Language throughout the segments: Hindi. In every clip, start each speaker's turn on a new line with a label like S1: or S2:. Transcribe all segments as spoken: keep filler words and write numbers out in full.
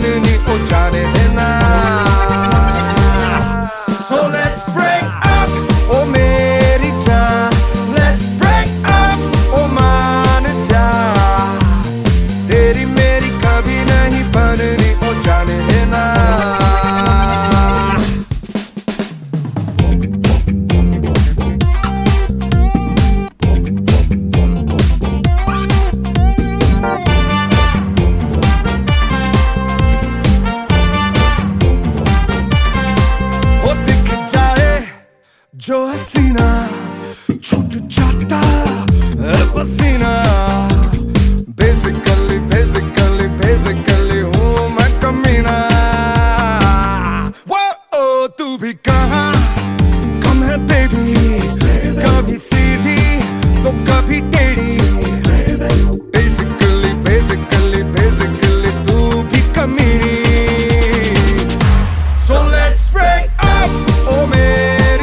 S1: बननी ओ जाने देना। So let's break up, ओ मेरी जान, let's break up, ओ मान जा, तेरी मेरी कभी नहीं बननी ओ जाने देना। जो हसीना छूट जाता है पसीना, बेसिकली बेसिकली बेसिकली हूँ मैं कमीना। वो ओ तू भी कहाँ कम है बेबी, कभी सीधी तो कभी टेढ़ी, बेसिकली बेसिकली बेसिकली तू भी कमीनी। So let's break up, ओ मेरी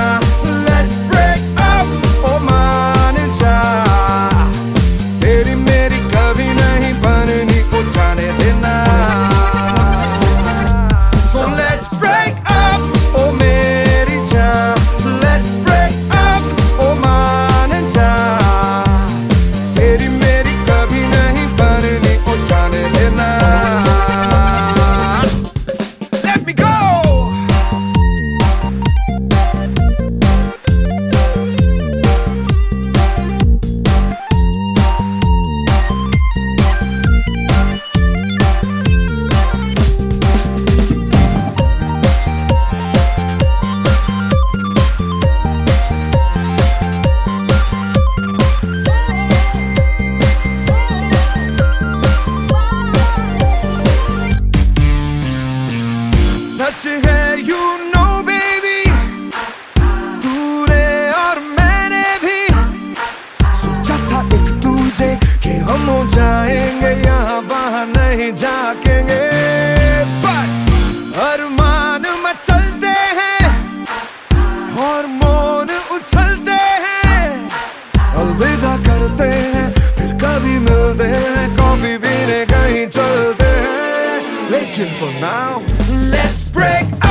S1: सच है you know baby, तूने और मैंने भी सोचा था एक दूजे कि हम हो जाएंगे, यहाँ वहाँ नहीं जाकेंगे, but अरमान मचलते हैं, हार्मोन उछलते हैं, अलविदा करते हैं, फिर कभी मिलते हैं, कॉफी पीने कहीं चलते हैं, लेकिन for now let's break